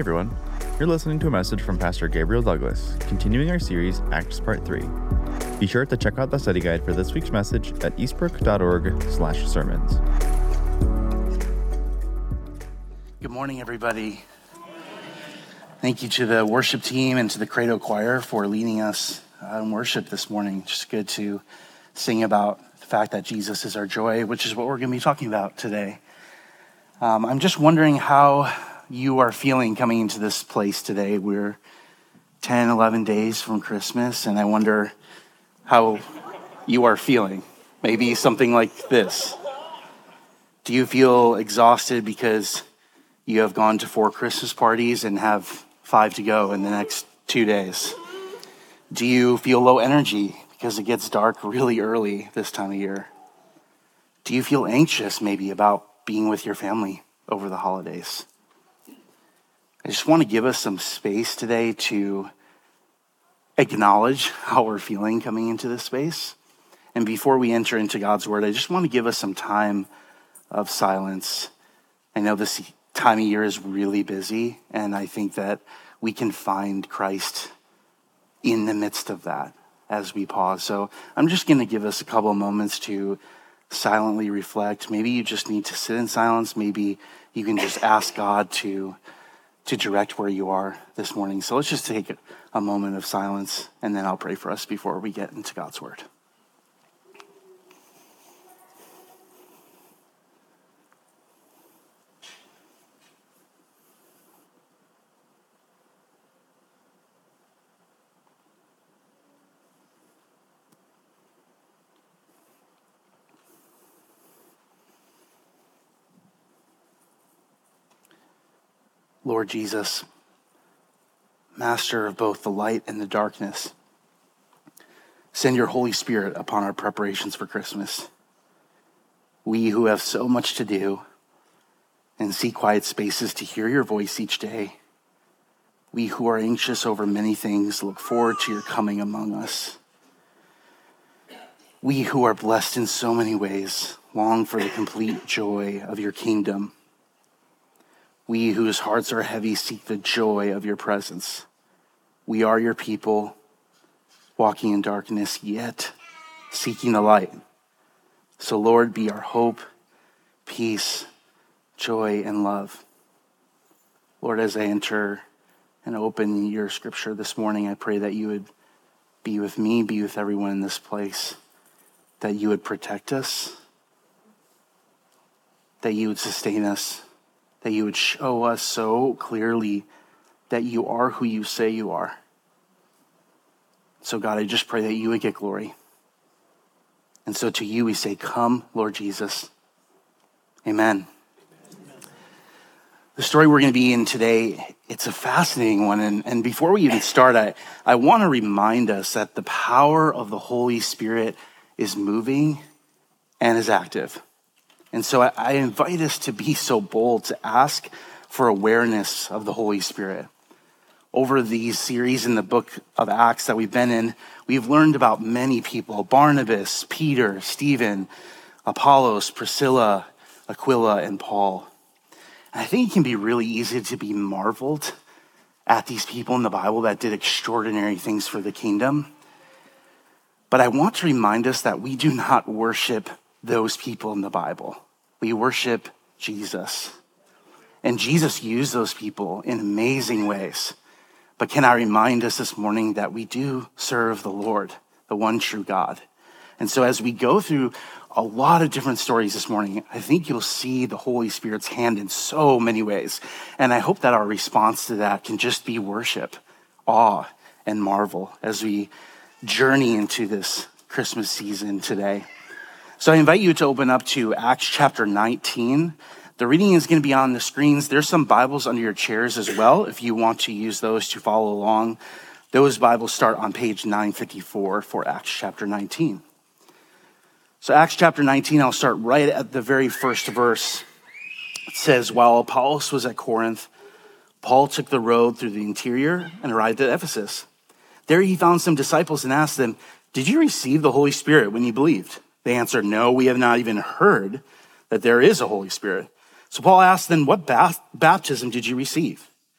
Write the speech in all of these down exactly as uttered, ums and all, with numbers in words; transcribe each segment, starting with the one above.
everyone. You're listening to a message from Pastor Gabriel Douglas, continuing our series, Acts Part three. Be sure to check out the study guide for this week's message at eastbrook.org slash sermons. Good morning, everybody. Thank you to the worship team and to the Credo Choir for leading us in worship this morning. Just good to sing about the fact that Jesus is our joy, which is what we're going to be talking about today. Um, I'm just wondering how you are feeling coming into this place today. We're ten, eleven days from Christmas, and I wonder how you are feeling. Maybe something like this. Do you feel exhausted because you have gone to four Christmas parties and have five to go in the next two days? Do you feel low energy because it gets dark really early this time of year? Do you feel anxious maybe about being with your family over the holidays? I just want to give us some space today to acknowledge how we're feeling coming into this space. And before we enter into God's word, I just want to give us some time of silence. I know this time of year is really busy, and I think that we can find Christ in the midst of that as we pause. So I'm just going to give us a couple of moments to silently reflect. Maybe you just need to sit in silence. Maybe you can just ask God to to direct where you are this morning. So let's just take a moment of silence, and then I'll pray for us before we get into God's word. Lord Jesus, Master of both the light and the darkness, send your Holy Spirit upon our preparations for Christmas. We who have so much to do and seek quiet spaces to hear your voice each day, we who are anxious over many things look forward to your coming among us. We who are blessed in so many ways long for the complete joy of your kingdom. We whose hearts are heavy seek the joy of your presence. We are your people, walking in darkness, yet seeking the light. So Lord, be our hope, peace, joy, and love. Lord, as I enter and open your scripture this morning, I pray that you would be with me, be with everyone in this place, that you would protect us, that you would sustain us, that you would show us so clearly that you are who you say you are. So God, I just pray that you would get glory. And so to you we say, come, Lord Jesus. Amen. Amen. The story we're going to be in today, it's a fascinating one. And, and before we even start, I, I want to remind us that the power of the Holy Spirit is moving and is active. And so I, I invite us to be so bold to ask for awareness of the Holy Spirit. Over these series in the book of Acts that we've been in, we've learned about many people: Barnabas, Peter, Stephen, Apollos, Priscilla, Aquila, and Paul. And I think it can be really easy to be marveled at these people in the Bible that did extraordinary things for the kingdom. But I want to remind us that we do not worship those people in the Bible. We worship Jesus. And Jesus used those people in amazing ways. But can I remind us this morning that we do serve the Lord, the one true God. And so as we go through a lot of different stories this morning, I think you'll see the Holy Spirit's hand in so many ways. And I hope that our response to that can just be worship, awe, and marvel as we journey into this Christmas season today. So I invite you to open up to Acts chapter nineteen. The reading is going to be on the screens. There's some Bibles under your chairs as well if you want to use those to follow along. Those Bibles start on page nine fifty-four for Acts chapter nineteen. So Acts chapter nineteen, I'll start right at the very first verse. It says, while Apollos was at Corinth, Paul took the road through the interior and arrived at Ephesus. There he found some disciples and asked them, did you receive the Holy Spirit when you believed? They answered, no, we have not even heard that there is a Holy Spirit. So Paul asked them, what ba- baptism did you receive?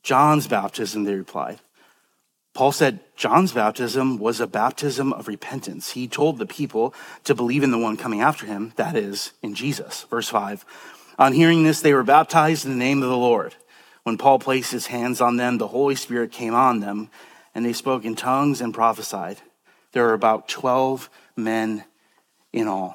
John's baptism, they replied. Paul said John's baptism was a baptism of repentance. He told the people to believe in the one coming after him, that is, in Jesus. Verse five, on hearing this, they were baptized in the name of the Lord. When Paul placed his hands on them, the Holy Spirit came on them, and they spoke in tongues and prophesied. There were about twelve men in all.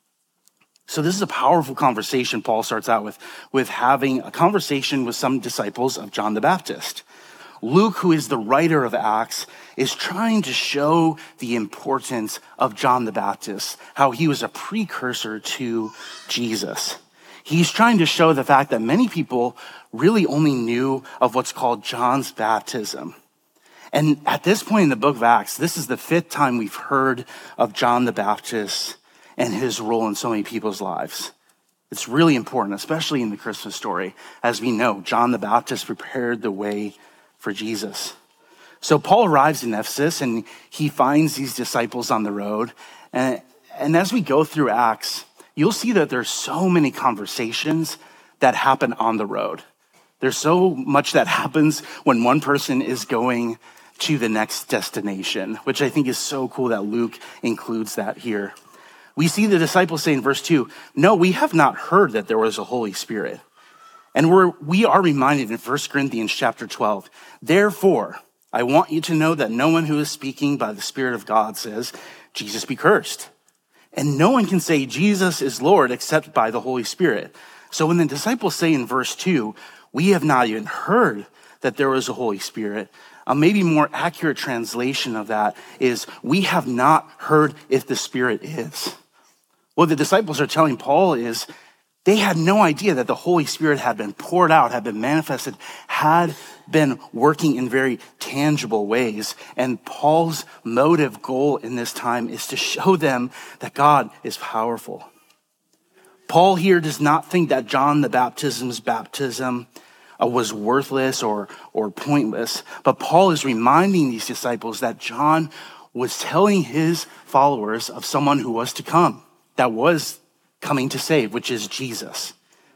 So this is a powerful conversation Paul starts out with, with having a conversation with some disciples of John the Baptist. Luke, who is the writer of Acts, is trying to show the importance of John the Baptist, how he was a precursor to Jesus. He's trying to show the fact that many people really only knew of what's called John's baptism. And at this point in the book of Acts, this is the fifth time we've heard of John the Baptist and his role in so many people's lives. It's really important, especially in the Christmas story. As we know, John the Baptist prepared the way for Jesus. So Paul arrives in Ephesus and he finds these disciples on the road. And, and as we go through Acts, you'll see that there's so many conversations that happen on the road. There's so much that happens when one person is going to the next destination, which I think is so cool that Luke includes that here. We see the disciples say in verse two, no, we have not heard that there was a Holy Spirit. And we're, we are reminded in First Corinthians chapter twelve, therefore, I want you to know that no one who is speaking by the Spirit of God says, Jesus be cursed. And no one can say Jesus is Lord except by the Holy Spirit. So when the disciples say in verse two, we have not even heard that there was a Holy Spirit, a maybe more accurate translation of that is we have not heard if the Spirit is. What the disciples are telling Paul is they had no idea that the Holy Spirit had been poured out, had been manifested, had been working in very tangible ways. And Paul's motive goal in this time is to show them that God is powerful. Paul here does not think that John the Baptist's baptism uh, was worthless or, or pointless, but Paul is reminding these disciples that John was telling his followers of someone who was to come, that was coming to save, which is Jesus.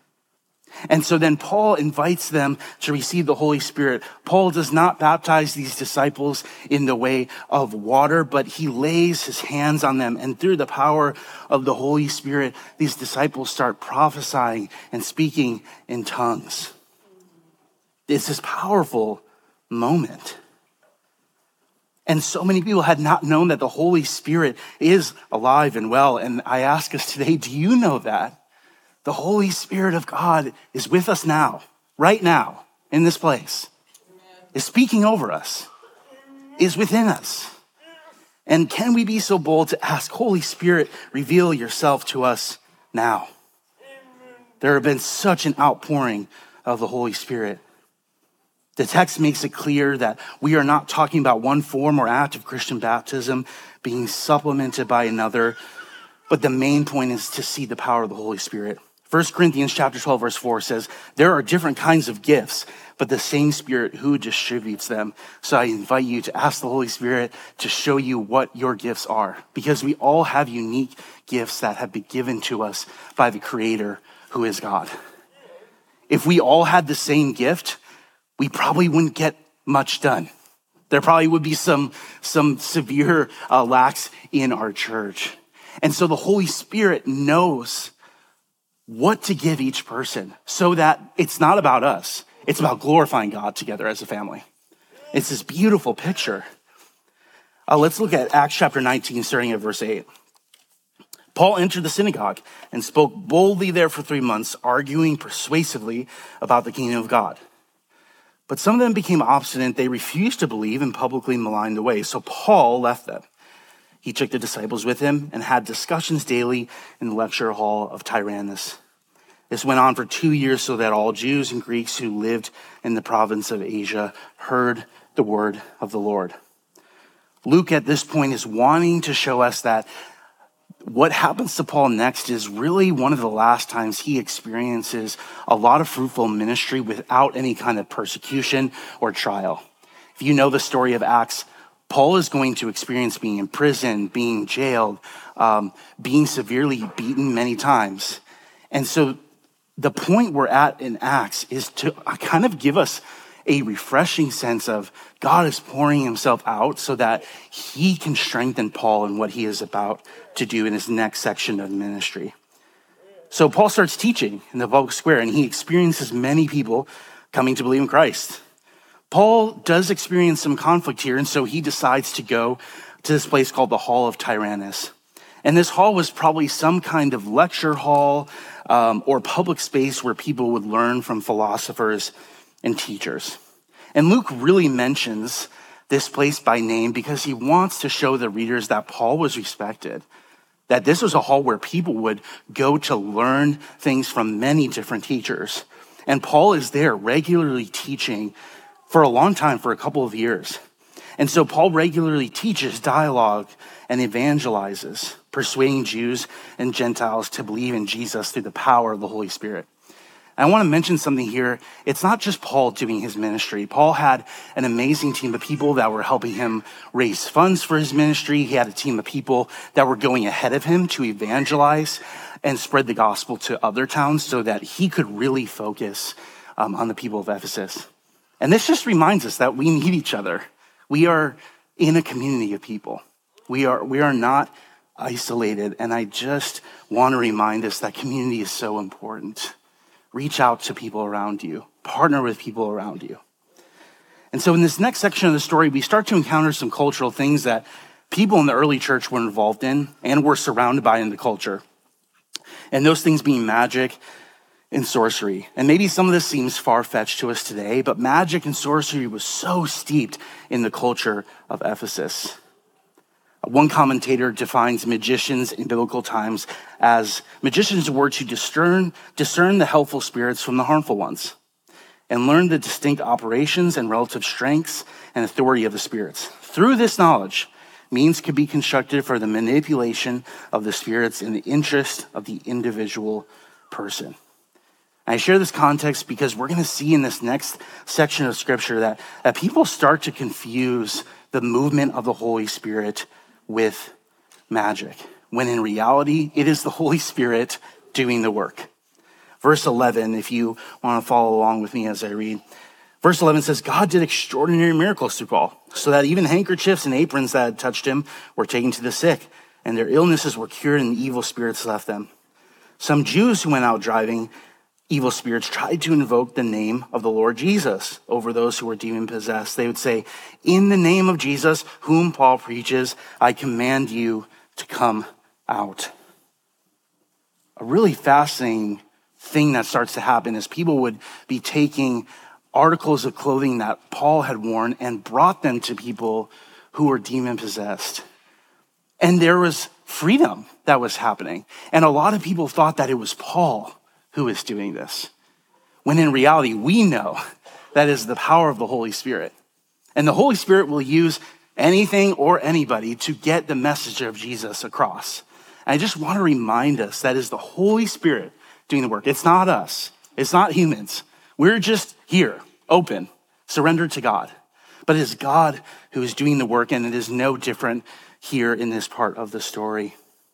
And so then Paul invites them to receive the Holy Spirit. Paul does not baptize these disciples in the way of water, but he lays his hands on them. And through the power of the Holy Spirit, these disciples start prophesying and speaking in tongues. It's this powerful moment. And so many people had not known that the Holy Spirit is alive and well. And I ask us today, do you know that? The Holy Spirit of God is with us now, right now, in this place, is speaking over us, is within us. And can we be so bold to ask, Holy Spirit, reveal yourself to us now? There have been such an outpouring of the Holy Spirit. The text makes it clear that we are not talking about one form or act of Christian baptism being supplemented by another, but the main point is to see the power of the Holy Spirit. First Corinthians chapter twelve, verse four says, there are different kinds of gifts, but the same Spirit who distributes them. So I invite you to ask the Holy Spirit to show you what your gifts are, because we all have unique gifts that have been given to us by the Creator, who is God. If we all had the same gift, we probably wouldn't get much done. There probably would be some, some severe uh, lacks in our church. And so the Holy Spirit knows what to give each person so that it's not about us. It's about glorifying God together as a family. It's this beautiful picture. Uh, let's look at Acts chapter nineteen, starting at verse eight. Paul entered the synagogue and spoke boldly there for three months, arguing persuasively about the kingdom of God. But some of them became obstinate. They refused to believe and publicly maligned the way. So Paul left them. He took the disciples with him and had discussions daily in the lecture hall of Tyrannus. This went on for two years so that all Jews and Greeks who lived in the province of Asia heard the word of the Lord. Luke at this point is wanting to show us that what happens to Paul next is really one of the last times he experiences a lot of fruitful ministry without any kind of persecution or trial. If you know the story of Acts, Paul is going to experience being in prison, being jailed, um, being severely beaten many times. And so the point we're at in Acts is to kind of give us a refreshing sense of God is pouring himself out so that he can strengthen Paul in what he is about to do in his next section of ministry. So Paul starts teaching in the public square, and he experiences many people coming to believe in Christ. Paul does experience some conflict here, and so he decides to go to this place called the Hall of Tyrannus. And this hall was probably some kind of lecture hall um, or public space where people would learn from philosophers and teachers. And Luke really mentions this place by name because he wants to show the readers that Paul was respected, that this was a hall where people would go to learn things from many different teachers. And Paul is there regularly teaching for a long time, for a couple of years. And so Paul regularly teaches dialogue and evangelizes, persuading Jews and Gentiles to believe in Jesus through the power of the Holy Spirit. And I want to mention something here. It's not just Paul doing his ministry. Paul had an amazing team of people that were helping him raise funds for his ministry. He had a team of people that were going ahead of him to evangelize and spread the gospel to other towns so that he could really focus um, on the people of Ephesus. And this just reminds us that we need each other. We are in a community of people. We are, we are not isolated. And I just want to remind us that community is so important. Reach out to people around you. Partner with people around you. And so in this next section of the story, we start to encounter some cultural things that people in the early church were involved in and were surrounded by in the culture. And those things being magic and sorcery. And maybe some of this seems far-fetched to us today, but magic and sorcery was so steeped in the culture of Ephesus. One commentator defines magicians in biblical times as magicians were to discern, discern the helpful spirits from the harmful ones and learn the distinct operations and relative strengths and authority of the spirits. Through this knowledge, means could be constructed for the manipulation of the spirits in the interest of the individual person. I share this context because we're going to see in this next section of scripture that, that people start to confuse the movement of the Holy Spirit with magic, when in reality, it is the Holy Spirit doing the work. Verse eleven, if you want to follow along with me as I read. Verse eleven says, God did extraordinary miracles through Paul, so that even handkerchiefs and aprons that had touched him were taken to the sick, and their illnesses were cured and the evil spirits left them. Some Jews who went out driving evil spirits tried to invoke the name of the Lord Jesus over those who were demon-possessed. They would say, in the name of Jesus, whom Paul preaches, I command you to come out. A really fascinating thing that starts to happen is people would be taking articles of clothing that Paul had worn and brought them to people who were demon-possessed. And there was freedom that was happening. And a lot of people thought that it was Paul who is doing this, when in reality, we know that is the power of the Holy Spirit. And the Holy Spirit will use anything or anybody to get the message of Jesus across. And I just want to remind us that is the Holy Spirit doing the work. It's not us. It's not humans. We're just here, open, surrendered to God. But it is God who is doing the work, and it is no different here in this part of the story.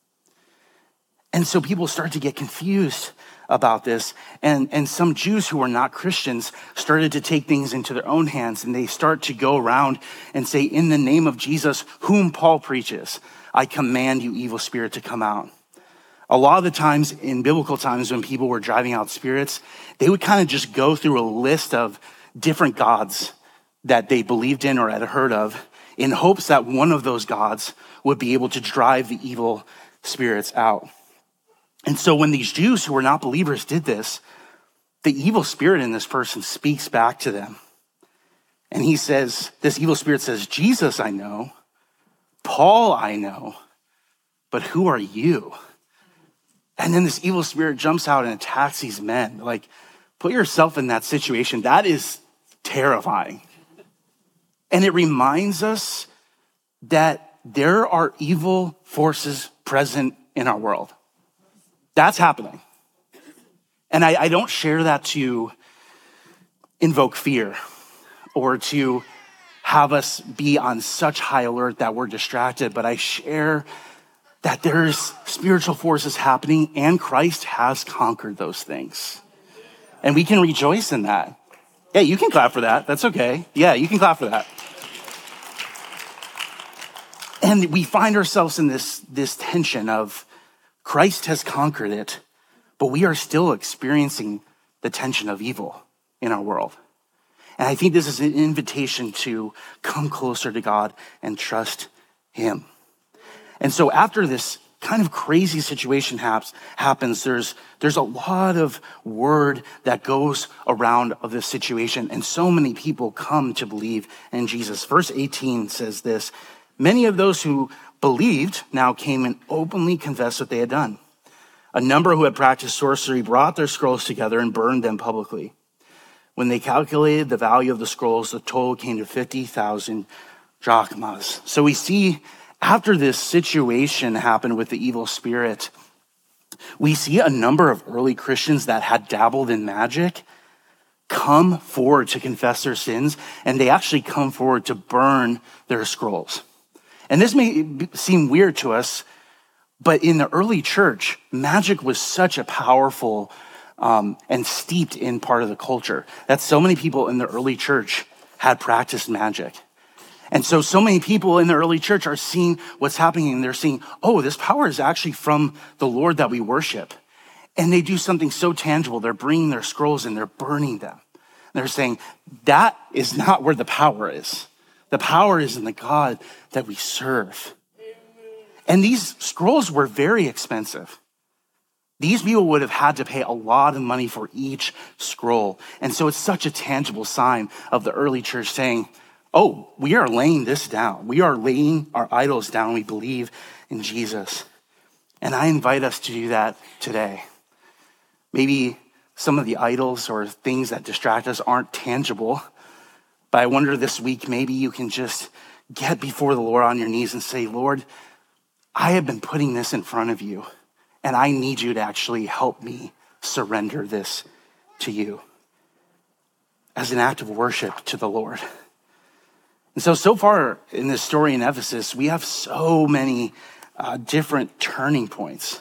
And so people start to get confused about this. And, and some Jews who were not Christians started to take things into their own hands, and they start to go around and say, in the name of Jesus, whom Paul preaches, I command you, evil spirit, to come out. A lot of the times in biblical times when people were driving out spirits, they would kind of just go through a list of different gods that they believed in or had heard of in hopes that one of those gods would be able to drive the evil spirits out. And so when these Jews who were not believers did this, the evil spirit in this person speaks back to them. And he says, this evil spirit says, Jesus I know, Paul I know, but who are you? And then this evil spirit jumps out and attacks these men. Like, put yourself in that situation. That is terrifying. And it reminds us that there are evil forces present in our world. That's happening. And I, I don't share that to invoke fear or to have us be on such high alert that we're distracted, but I share that there's spiritual forces happening and Christ has conquered those things. And we can rejoice in that. Yeah, you can clap for that. That's okay. Yeah, you can clap for that. And we find ourselves in this, this tension of Christ has conquered it, but we are still experiencing the tension of evil in our world. And I think this is an invitation to come closer to God and trust him. And so after this kind of crazy situation happens, happens there's, there's a lot of word that goes around of this situation. And so many people come to believe in Jesus. Verse eighteen says this: many of those who believed now came and openly confessed what they had done. A number who had practiced sorcery brought their scrolls together and burned them publicly. When they calculated the value of the scrolls, the total came to fifty thousand drachmas. So we see after this situation happened with the evil spirit, we see a number of early Christians that had dabbled in magic come forward to confess their sins, and they actually come forward to burn their scrolls. And this may seem weird to us, but in the early church, magic was such a powerful um, and steeped in part of the culture that so many people in the early church had practiced magic. And so, so many people in the early church are seeing what's happening, and they're seeing, oh, this power is actually from the Lord that we worship. And they do something so tangible. They're bringing their scrolls and they're burning them. They're saying, that is not where the power is. The power is in the God that we serve. And these scrolls were very expensive. These people would have had to pay a lot of money for each scroll. And so it's such a tangible sign of the early church saying, oh, we are laying this down. We are laying our idols down. We believe in Jesus. And I invite us to do that today. Maybe some of the idols or things that distract us aren't tangible, but I wonder this week, maybe you can just get before the Lord on your knees and say, Lord, I have been putting this in front of you, and I need you to actually help me surrender this to you as an act of worship to the Lord. And so, so far in this story in Ephesus, we have so many uh, different turning points.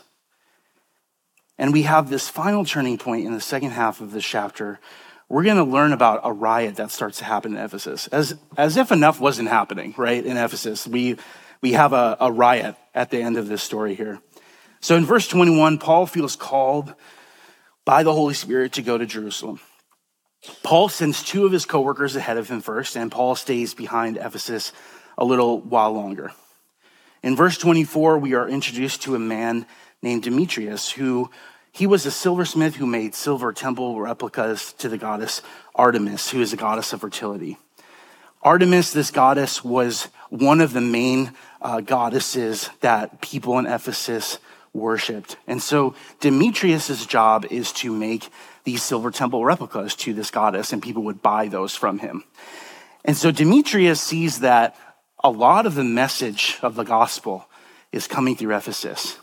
And we have this final turning point in the second half of this chapter. We're going to learn about a riot that starts to happen in Ephesus. As, as if enough wasn't happening, right, in Ephesus. We, we have a, a riot at the end of this story here. So in verse twenty-one, Paul feels called by the Holy Spirit to go to Jerusalem. Paul sends two of his coworkers ahead of him first, and Paul stays behind Ephesus a little while longer. In verse twenty-four, we are introduced to a man named Demetrius, who he was a silversmith who made silver temple replicas to the goddess Artemis, who is a goddess of fertility. Artemis, this goddess, was one of the main uh, goddesses that people in Ephesus worshipped. And so Demetrius's job is to make these silver temple replicas to this goddess, and people would buy those from him. And so Demetrius sees that a lot of the message of the gospel is coming through Ephesus.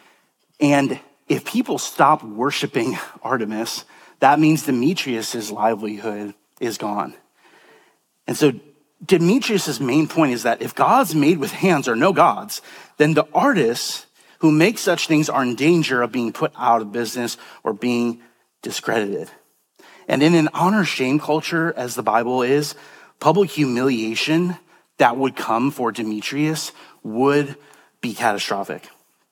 And if people stop worshiping Artemis, that means Demetrius's livelihood is gone. And so Demetrius's main point is that if gods made with hands are no gods, then the artists who make such things are in danger of being put out of business or being discredited. And in an honor-shame culture, as the Bible is, public humiliation that would come for Demetrius would be catastrophic.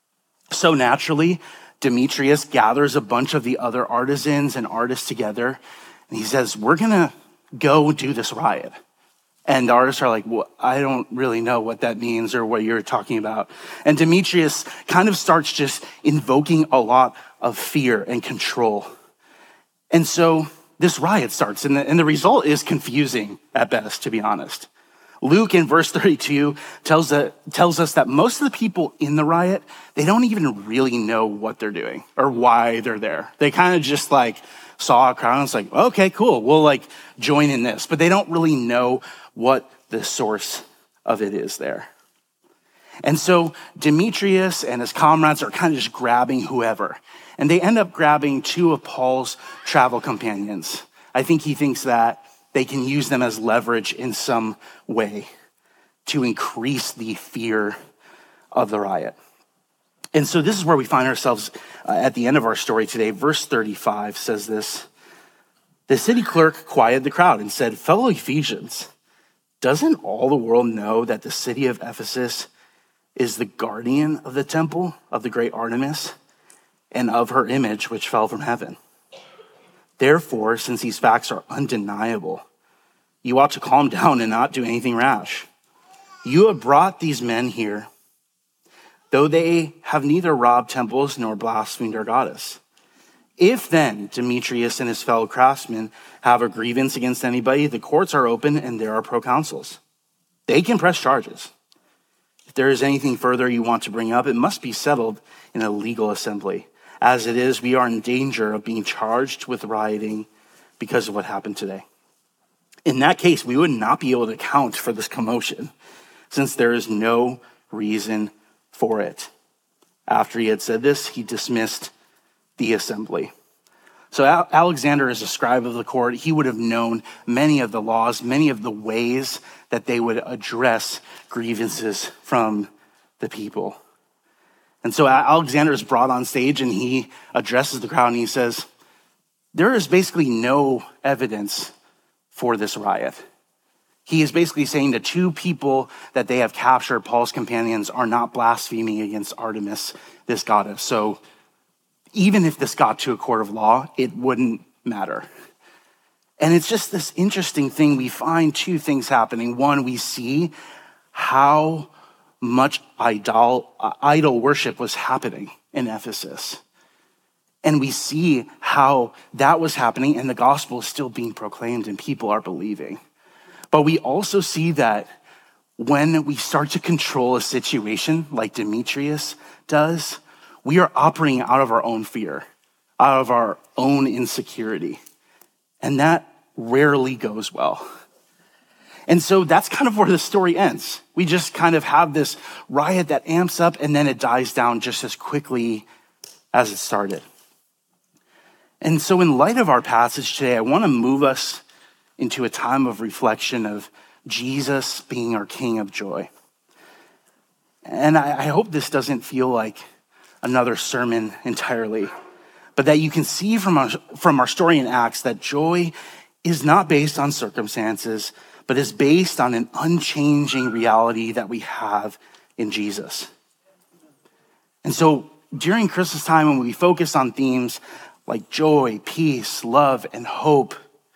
So naturally, Demetrius gathers a bunch of the other artisans and artists together, and he says, we're gonna go do this riot. And the artists are like, well, I don't really know what that means or what you're talking about. And Demetrius kind of starts just invoking a lot of fear and control. And so this riot starts, and the, and the result is confusing at best, to be honest. Luke in verse thirty-two tells, that, tells us that most of the people in the riot, they don't even really know what they're doing or why they're there. They kind of just like saw a crowd and it's like, okay, cool, we'll like join in this. But they don't really know what the source of it is there. And so Demetrius and his comrades are kind of just grabbing whoever. And they end up grabbing two of Paul's travel companions. I think he thinks that they can use them as leverage in some way to increase the fear of the riot. And so this is where we find ourselves uh, at the end of our story today. Verse thirty-five says this: The city clerk quieted the crowd and said, "Fellow Ephesians, doesn't all the world know that the city of Ephesus is the guardian of the temple of the great Artemis and of her image which fell from heaven? Therefore, since these facts are undeniable, you ought to calm down and not do anything rash. You have brought these men here, though they have neither robbed temples nor blasphemed our goddess. If then Demetrius and his fellow craftsmen have a grievance against anybody, the courts are open and there are proconsuls. They can press charges. If there is anything further you want to bring up, it must be settled in a legal assembly. As it is, we are in danger of being charged with rioting because of what happened today. In that case, we would not be able to account for this commotion, since there is no reason for it." After he had said this, he dismissed the assembly. So Alexander, as a scribe of the court, he would have known many of the laws, many of the ways that they would address grievances from the people. And so Alexander is brought on stage and he addresses the crowd and he says, there is basically no evidence for this riot. He is basically saying the two people that they have captured, Paul's companions, are not blaspheming against Artemis, this goddess. So even if this got to a court of law, it wouldn't matter. And it's just this interesting thing. We find two things happening. One, we see how much idol, idol worship was happening in Ephesus. And we see how that was happening and the gospel is still being proclaimed and people are believing. But we also see that when we start to control a situation like Demetrius does, we are operating out of our own fear, out of our own insecurity. And that rarely goes well. And so that's kind of where the story ends. We just kind of have this riot that amps up and then it dies down just as quickly as it started. And so in light of our passage today, I want to move us into a time of reflection of Jesus being our King of joy. And I, I hope this doesn't feel like another sermon entirely, but that you can see from our, from our story in Acts that joy is not based on circumstances, but is based on an unchanging reality that we have in Jesus. And so during Christmas time, when we focus on themes like joy, peace, love, and hope,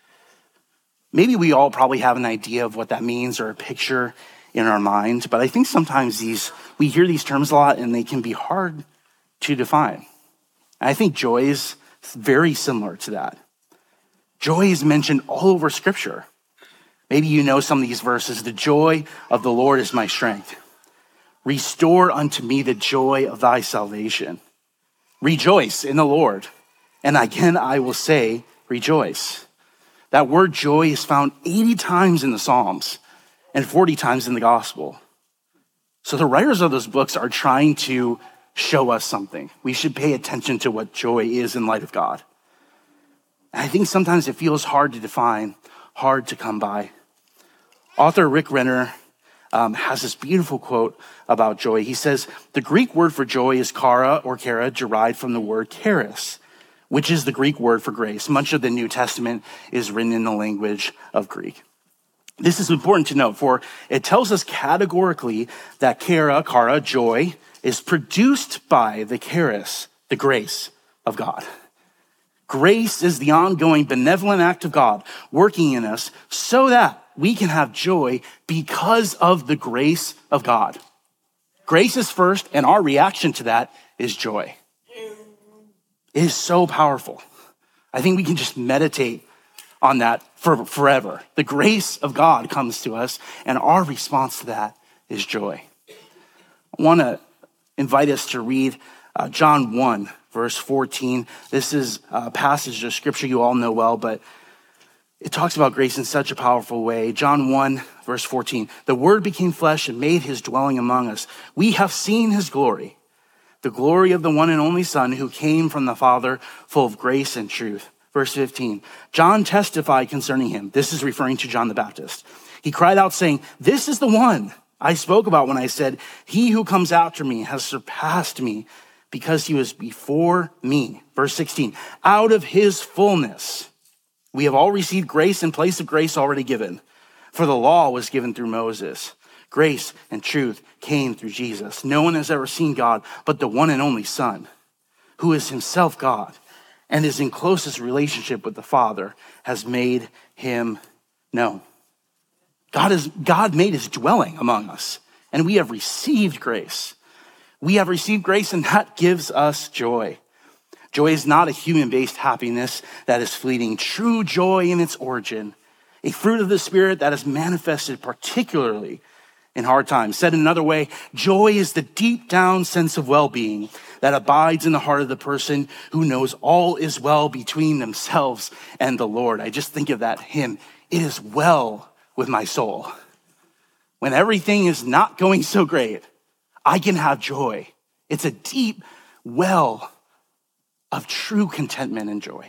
maybe we all probably have an idea of what that means or a picture in our mind, but I think sometimes these we hear these terms a lot and they can be hard to define. And I think joy is very similar to that. Joy is mentioned all over Scripture. Maybe you know some of these verses. The joy of the Lord is my strength. Restore unto me the joy of thy salvation. Rejoice in the Lord. And again, I will say, rejoice. That word joy is found eighty times in the Psalms and forty times in the gospel. So the writers of those books are trying to show us something. We should pay attention to what joy is in light of God. And I think sometimes it feels hard to define, hard to come by. Author Rick Renner um, has this beautiful quote about joy. He says, the Greek word for joy is chara or chara, derived from the word charis, which is the Greek word for grace. Much of the New Testament is written in the language of Greek. This is important to note, for it tells us categorically that chara, chara, joy, is produced by the charis, the grace of God. Grace is the ongoing benevolent act of God working in us so that we can have joy because of the grace of God. Grace is first, and our reaction to that is joy. It is so powerful. I think we can just meditate on that for forever. The grace of God comes to us, and our response to that is joy. I want to invite us to read uh, John one, verse fourteen. This is a passage of scripture you all know well, but it talks about grace in such a powerful way. John one, verse fourteen. The Word became flesh and made his dwelling among us. We have seen his glory, the glory of the one and only Son who came from the Father, full of grace and truth. Verse fifteen. John testified concerning him. This is referring to John the Baptist. He cried out saying, this is the one I spoke about when I said, he who comes after me has surpassed me because he was before me. Verse sixteen. Out of his fullness We have all received grace in place of grace already given. For the law was given through Moses. Grace and truth came through Jesus. No one has ever seen God but the one and only Son, who is himself God and is in closest relationship with the Father, has made him known. God is God made his dwelling among us, and we have received grace. We have received grace, and that gives us joy. Joy is not a human-based happiness that is fleeting. True joy in its origin, a fruit of the Spirit that is manifested particularly in hard times. Said another way, joy is the deep down sense of well-being that abides in the heart of the person who knows all is well between themselves and the Lord. I just think of that hymn, "It is well with my soul." When everything is not going so great, I can have joy. It's a deep well of true contentment and joy.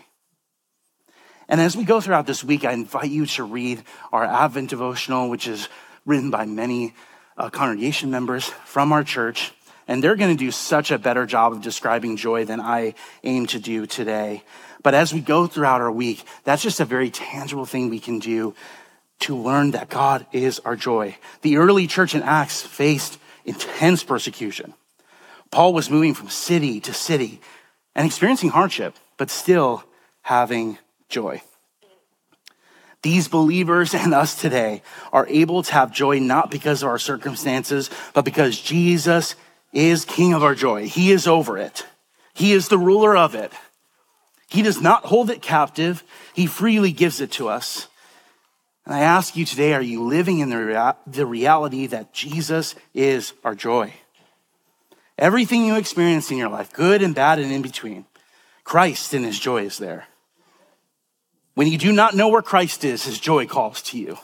And as we go throughout this week, I invite you to read our Advent devotional, which is written by many uh, congregation members from our church. And they're going to do such a better job of describing joy than I aim to do today. But as we go throughout our week, that's just a very tangible thing we can do to learn that God is our joy. The early church in Acts faced intense persecution. Paul was moving from city to city and experiencing hardship, but still having joy. These believers and us today are able to have joy not because of our circumstances, but because Jesus is King of our joy. He is over it. He is the ruler of it. He does not hold it captive. He freely gives it to us. And I ask you today, are you living in the, rea- the reality that Jesus is our joy? Everything you experience in your life, good and bad and in between, Christ in his joy is there. When you do not know where Christ is, his joy calls to you.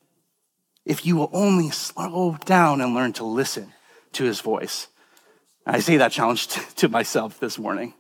If you will only slow down and learn to listen to his voice. I say that challenge to myself this morning.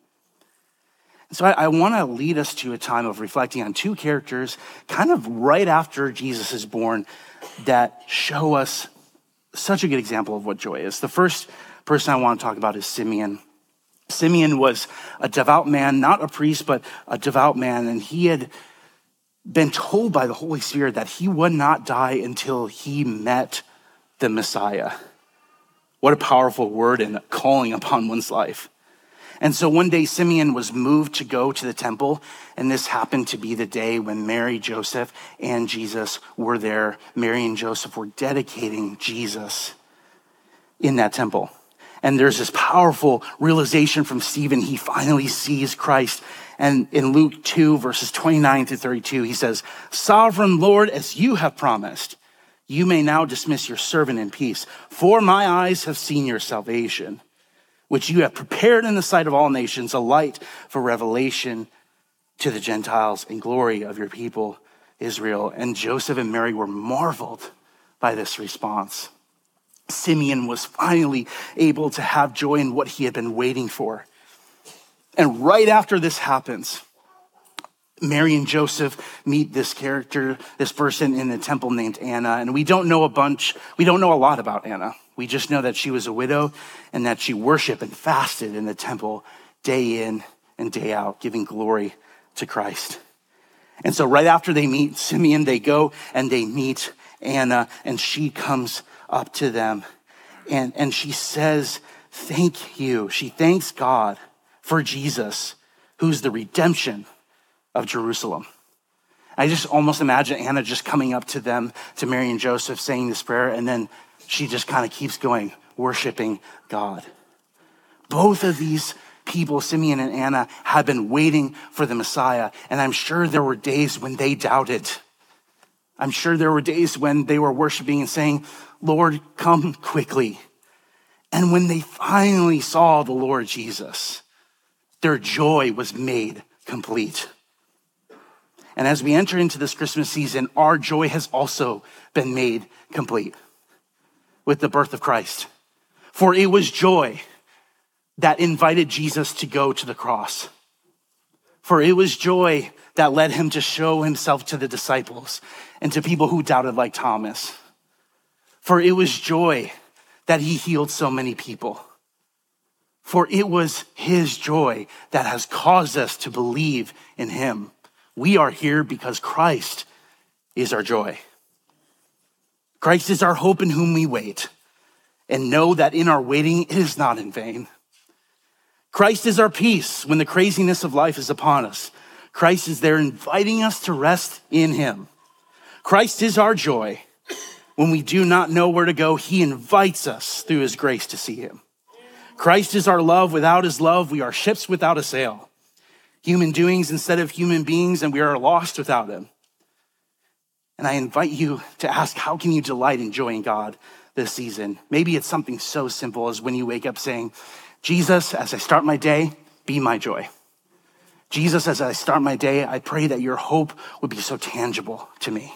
So I, I want to lead us to a time of reflecting on two characters kind of right after Jesus is born that show us such a good example of what joy is. The first person I want to talk about is Simeon. Simeon was a devout man, not a priest, but a devout man. And he had been told by the Holy Spirit that he would not die until he met the Messiah. What a powerful word and calling upon one's life. And so one day Simeon was moved to go to the temple, and this happened to be the day when Mary, Joseph, and Jesus were there. Mary and Joseph were dedicating Jesus in that temple. And there's this powerful realization from Stephen. He finally sees Christ. And in Luke two, verses twenty-nine to thirty-two, he says, "Sovereign Lord, as you have promised, you may now dismiss your servant in peace. For my eyes have seen your salvation, which you have prepared in the sight of all nations, a light for revelation to the Gentiles and glory of your people, Israel." And Joseph and Mary were marveled by this response. Simeon was finally able to have joy in what he had been waiting for. And right after this happens, Mary and Joseph meet this character, this person in the temple named Anna. And we don't know a bunch, we don't know a lot about Anna. We just know that she was a widow and that she worshiped and fasted in the temple day in and day out, giving glory to Christ. And so right after they meet Simeon, they go and they meet Anna, and she comes up to them and, and she says, thank you. She thanks God for Jesus, who's the redemption of Jerusalem. I just almost imagine Anna just coming up to them, to Mary and Joseph, saying this prayer, and then she just kind of keeps going, worshiping God. Both of these people, Simeon and Anna, had been waiting for the Messiah, and I'm sure there were days when they doubted. I'm sure there were days when they were worshiping and saying, Lord, come quickly. And when they finally saw the Lord Jesus, their joy was made complete. And as we enter into this Christmas season, our joy has also been made complete with the birth of Christ. For it was joy that invited Jesus to go to the cross. For it was joy that led him to show himself to the disciples and to people who doubted like Thomas. For it was joy that he healed so many people. For it was his joy that has caused us to believe in him We are here because Christ is our joy. Christ is our hope in whom we wait, and know that in our waiting it is not in vain. Christ is our peace when the craziness of life is upon us. Christ is there inviting us to rest in him. Christ is our joy. When we do not know where to go, he invites us through his grace to see him. Christ is our love. Without his love, we are ships without a sail, human doings instead of human beings, and we are lost without him. And I invite you to ask, how can you delight in joy in God this season? Maybe it's something so simple as when you wake up saying, Jesus, as I start my day, be my joy. Jesus, as I start my day, I pray that your hope would be so tangible to me.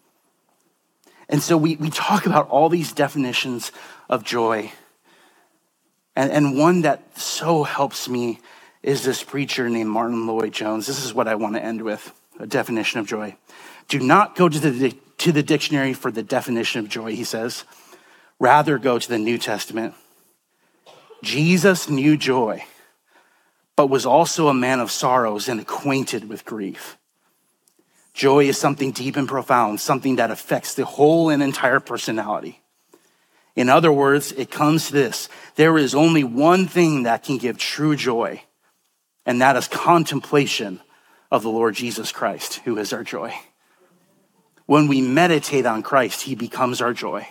And so we, we talk about all these definitions of joy. And, and one that so helps me is this preacher named Martin Lloyd-Jones. This is what I want to end with, a definition of joy. Do not go to the, to the dictionary for the definition of joy, he says. Rather go to the New Testament. Jesus knew joy, but was also a man of sorrows and acquainted with grief. Joy is something deep and profound, something that affects the whole and entire personality. In other words, it comes to this: there is only one thing that can give true joy, and that is contemplation of the Lord Jesus Christ, who is our joy. When we meditate on Christ, he becomes our joy.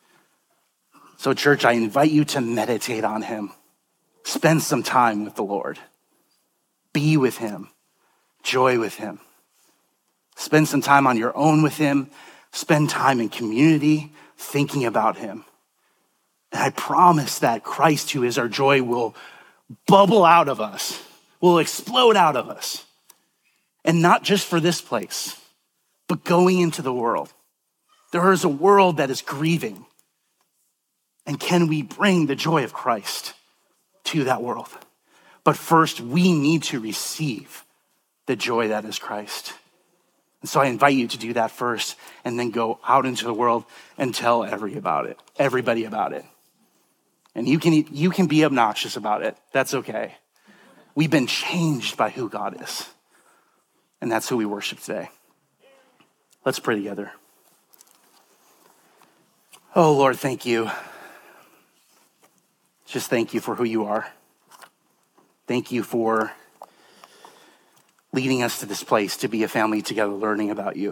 So church, I invite you to meditate on him. Spend some time with the Lord. Be with him. Joy with him. Spend some time on your own with him. Spend time in community thinking about him. And I promise that Christ, who is our joy, will bubble out of us, will explode out of us. And not just for this place, but going into the world. There is a world that is grieving. And can we bring the joy of Christ to that world? But first, we need to receive the joy that is Christ. And so I invite you to do that first, and then go out into the world and tell every about it, everybody about it. And you can, you can be obnoxious about it. That's okay. We've been changed by who God is. And that's who we worship today. Let's pray together. Oh, Lord, thank you. Just thank you for who you are. Thank you for leading us to this place to be a family together, learning about you.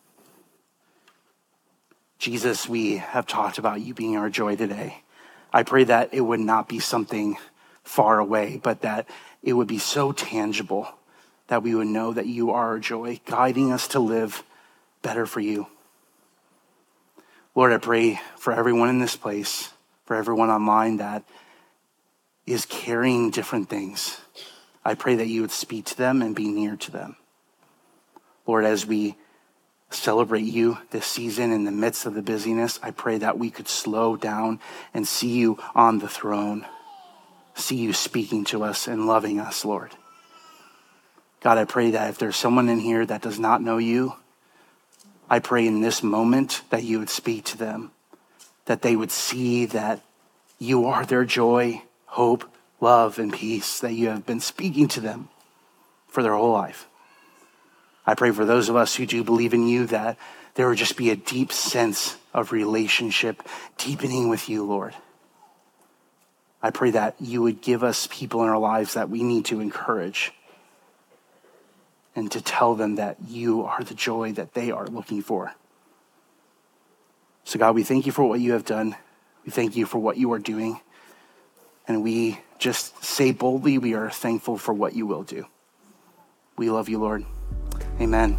Jesus, we have talked about you being our joy today. I pray that it would not be something far away, but that it would be so tangible that we would know that you are our joy, guiding us to live better for you. Lord, I pray for everyone in this place, for everyone online that is carrying different things. I pray that you would speak to them and be near to them. Lord, as we celebrate you this season in the midst of the busyness, I pray that we could slow down and see you on the throne, see you speaking to us and loving us, Lord. God, I pray that if there's someone in here that does not know you, I pray in this moment that you would speak to them, that they would see that you are their joy, hope, love, and peace, that you have been speaking to them for their whole life. I pray for those of us who do believe in you that there would just be a deep sense of relationship deepening with you, Lord. I pray that you would give us people in our lives that we need to encourage and to tell them that you are the joy that they are looking for. So God, we thank you for what you have done. We thank you for what you are doing. And we just say boldly, we are thankful for what you will do. We love you, Lord. Amen.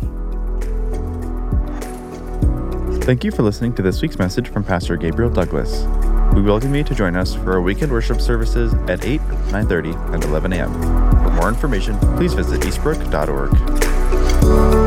Thank you for listening to this week's message from Pastor Gabriel Douglas. We welcome you to join us for our weekend worship services at eight, nine thirty, and eleven a.m. For more information, please visit eastbrook dot org.